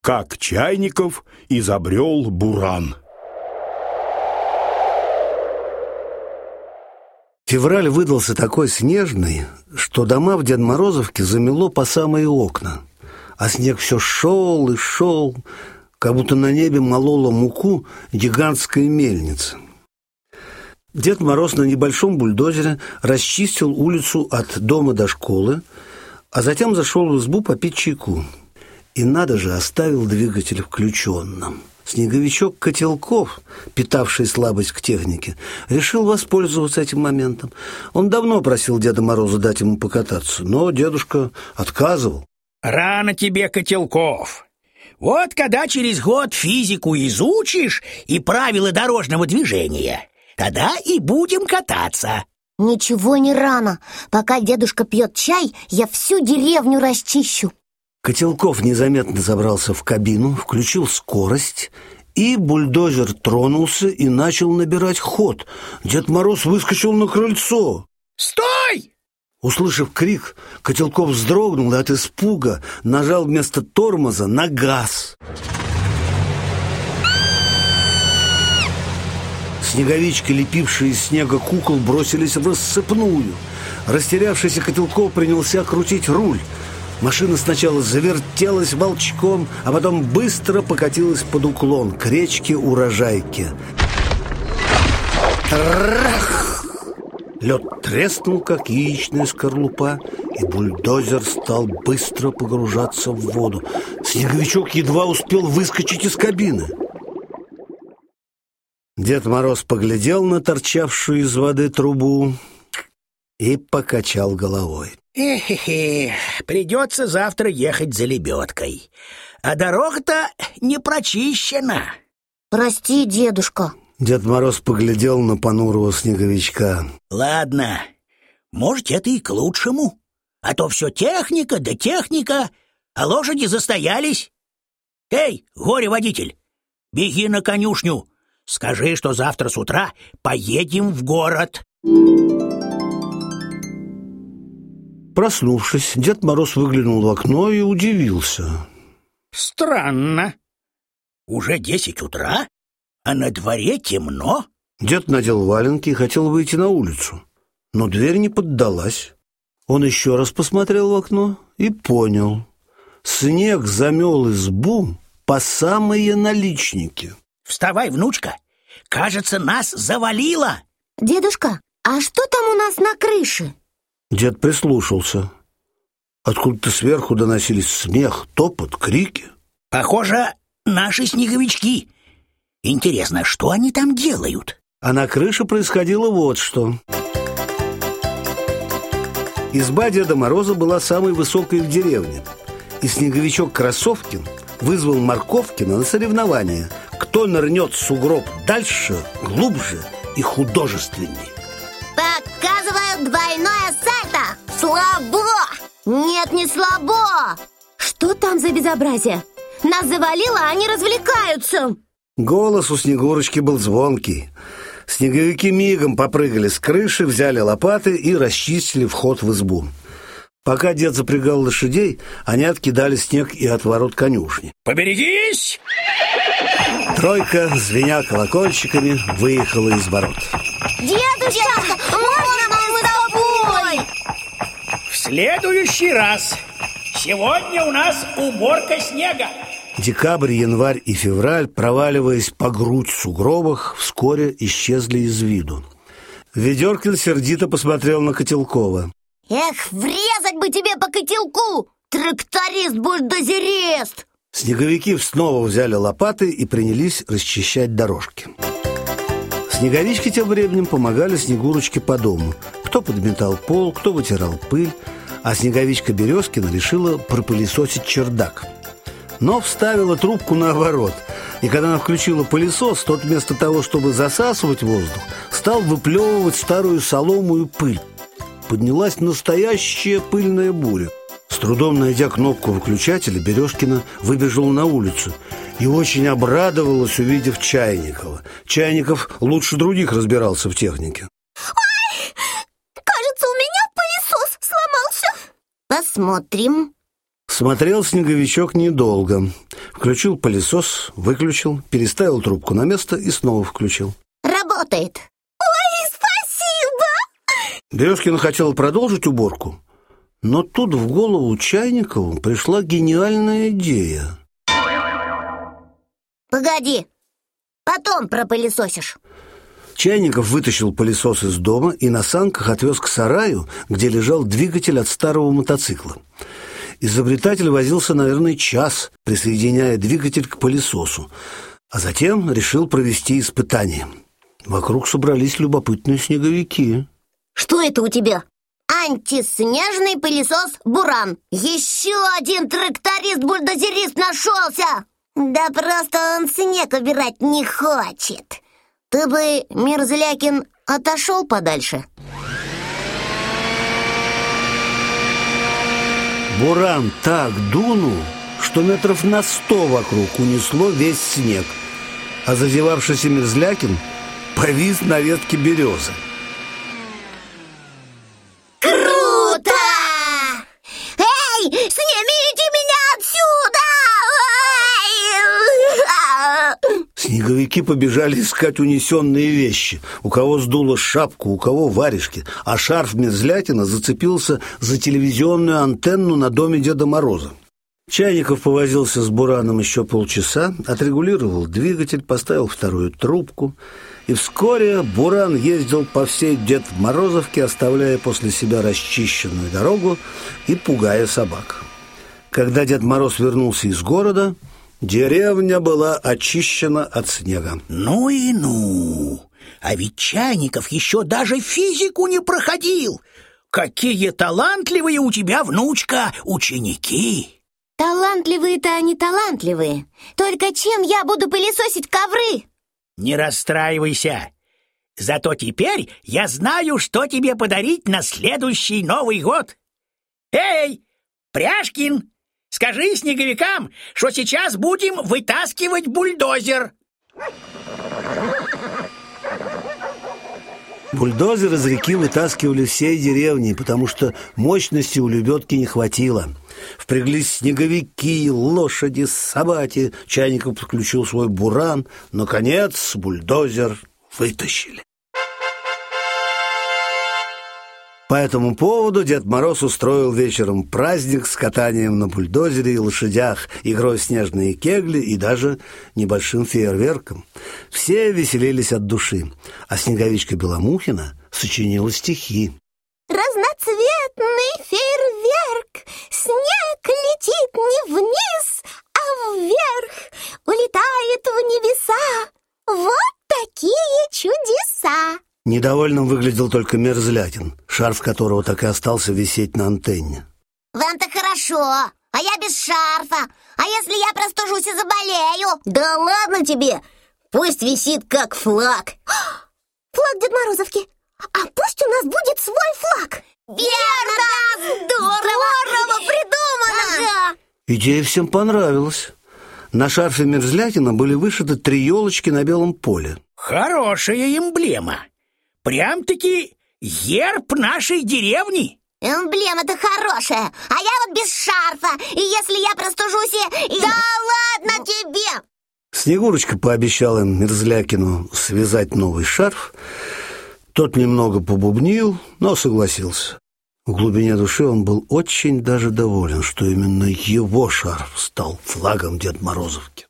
как Чайников изобрел буран. Февраль выдался такой снежный, что дома в Дед-Морозовке замело по самые окна. А снег все шел и шел, как будто на небе молола муку гигантская мельница. Дед Мороз на небольшом бульдозере расчистил улицу от дома до школы, а затем зашел в избу попить чайку. И надо же, оставил двигатель включенным. Снеговичок Котелков, питавший слабость к технике, решил воспользоваться этим моментом. Он давно просил Деда Мороза дать ему покататься, но дедушка отказывал. «Рано тебе, Котелков. Вот когда через год физику изучишь и правила дорожного движения, тогда и будем кататься». Ничего не рано. Пока дедушка пьет чай, я всю деревню расчищу. Котелков незаметно забрался в кабину, включил скорость, и бульдозер тронулся и начал набирать ход. Дед Мороз выскочил на крыльцо. «Стой!» Услышав крик, Котелков вздрогнул и от испуга нажал вместо тормоза на газ. Снеговички, лепившие из снега кукол, бросились в рассыпную. Растерявшийся Котелков принялся крутить руль. Машина сначала завертелась волчком, а потом быстро покатилась под уклон к речке Урожайке. Трах! Лед треснул, как яичная скорлупа, и бульдозер стал быстро погружаться в воду. Снеговичок едва успел выскочить из кабины. Дед Мороз поглядел на торчавшую из воды трубу и покачал головой. Эхе-хе, придется завтра ехать за лебедкой. А дорога-то не прочищена. Прости, дедушка. Дед Мороз поглядел на понурого снеговичка. Ладно, может, это и к лучшему. А то все техника да техника, а лошади застоялись. Эй, горе-водитель, беги на конюшню. Скажи, что завтра с утра поедем в город. Проснувшись, Дед Мороз выглянул в окно и удивился. Странно. Уже 10 утра, а на дворе темно. Дед надел валенки и хотел выйти на улицу, но дверь не поддалась. Он еще раз посмотрел в окно и понял. Снег замел избу по самые наличники. Вставай, внучка, кажется, нас завалило. Дедушка, а что там у нас на крыше? Дед прислушался. Откуда-то сверху доносились смех, топот, крики. Похоже, наши снеговички. Интересно, что они там делают? А на крыше происходило вот что. Изба Деда Мороза была самой высокой в деревне. И снеговичок Красовкин вызвал Морковкина на соревнование. Кто нырнет в сугроб дальше, глубже и художественней. Показываю двойное сальто! Слабо! Нет, не слабо! Что там за безобразие? Нас завалило, а они развлекаются. Голос у Снегурочки был звонкий. Снеговики мигом попрыгали с крыши, взяли лопаты и расчистили вход в избу. Пока дед запрягал лошадей, они откидали снег и от ворот конюшни. Поберегись! Тройка, звеня колокольчиками, выехала из ворот. Дедушка, можно мы с тобой? В следующий раз. Сегодня у нас уборка снега. Декабрь, январь и февраль, проваливаясь по грудь в сугробах, вскоре исчезли из виду. Ведеркин сердито посмотрел на Котелкова. Эх, врезать бы тебе по котелку, тракторист-бульдозерист! Снеговики снова взяли лопаты и принялись расчищать дорожки. Снеговички тем временем помогали Снегурочке по дому. Кто подметал пол, кто вытирал пыль, а Снеговичка Березкина решила пропылесосить чердак. Но вставила трубку наоборот, и когда она включила пылесос, тот вместо того, чтобы засасывать воздух, стал выплевывать старую солому и пыль. Поднялась настоящая пыльная буря. С трудом найдя кнопку выключателя, Березкина выбежала на улицу и очень обрадовалась, увидев Чайникова. Чайников лучше других разбирался в технике. Ой, кажется, у меня пылесос сломался. Посмотрим. Смотрел Снеговичок недолго. Включил пылесос, выключил, переставил трубку на место и снова включил. Работает. Ой, спасибо! Березкина хотела продолжить уборку, но тут в голову Чайникову пришла гениальная идея. Погоди, потом пропылесосишь. Чайников вытащил пылесос из дома и на санках отвез к сараю, где лежал двигатель от старого мотоцикла. Изобретатель возился, наверное, час, присоединяя двигатель к пылесосу, а затем решил провести испытание. Вокруг собрались любопытные снеговики. Что это у тебя? Антиснежный пылесос «Буран». Еще один тракторист-бульдозерист нашелся. Да просто он снег убирать не хочет. Ты бы, Мерзлякин, отошел подальше. Буран так дунул, что метров на 100 вокруг унесло весь снег, а зазевавшийся Мерзлякин повис на ветке березы. Круто! Эй, снимите меня отсюда! Снеговики побежали искать унесенные вещи. У кого сдуло шапку, у кого варежки, а шарф Мерзлякина зацепился за телевизионную антенну на доме Деда Мороза. Чайников повозился с Бураном еще полчаса, отрегулировал двигатель, поставил вторую трубку, и вскоре Буран ездил по всей Дед-Морозовке, оставляя после себя расчищенную дорогу и пугая собак. Когда Дед Мороз вернулся из города, деревня была очищена от снега. Ну и ну! А ведь Чайников еще даже физику не проходил! Какие талантливые у тебя, внучка, ученики! Талантливые-то они талантливые. Только чем я буду пылесосить ковры? Не расстраивайся. Зато теперь я знаю, что тебе подарить на следующий Новый год. Эй, Пряшкин, скажи снеговикам, что сейчас будем вытаскивать бульдозер. Бульдозер из реки вытаскивали всей деревней, потому что мощности у лебедки не хватило. Впряглись снеговики, лошади, собаки. Чайников подключил свой буран. Наконец бульдозер вытащили. По этому поводу Дед Мороз устроил вечером праздник с катанием на бульдозере и лошадях, игрой в снежные кегли и даже небольшим фейерверком. Все веселились от души, а Снеговичка Беломухина сочинила стихи. Разноцветный фейерверк, снег летит не вниз, а вверх, улетает в небеса. Вот такие чудеса! Недовольным выглядел только Мерзлякин, шарф которого так и остался висеть на антенне. Вам-то хорошо, а я без шарфа. А если я простужусь и заболею? Да ладно тебе, пусть висит как флаг. Флаг Дед Морозовки. А пусть у нас будет свой флаг. Верно! Здорово придумано! Ага. Идея всем понравилась. На шарфе Мерзлякина были вышиты 3 елочки на белом поле. Хорошая эмблема. Прям-таки герб нашей деревни. Эмблема-то хорошая, а я вот без шарфа. И если я простужусь и... Да ладно тебе! Снегурочка пообещала Мерзлякину связать новый шарф. Тот немного побубнил, но согласился. В глубине души он был очень даже доволен, что именно его шарф стал флагом Дед Морозовки.